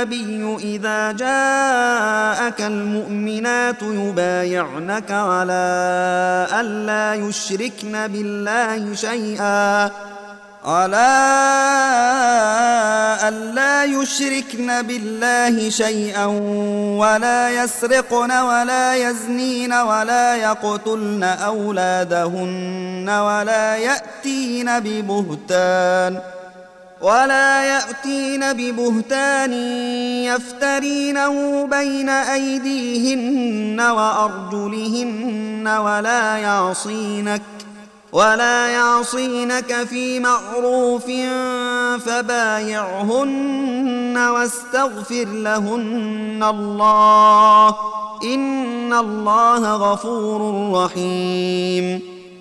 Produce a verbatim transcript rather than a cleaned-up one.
النبي إذا جاءك المؤمنات يبايعنك على ألا يشركن بالله شيئا على ألا يشركن بالله شيئا ولا يسرقن ولا يزنين ولا يقتلن أولادهن ولا يأتين ببهتان ولا يأتين ببهتان يفترينه بين أيديهن وأرجلهن ولا يعصينك ولا يعصينك في معروف فبايعهن واستغفر لهن الله إن الله غفور رحيم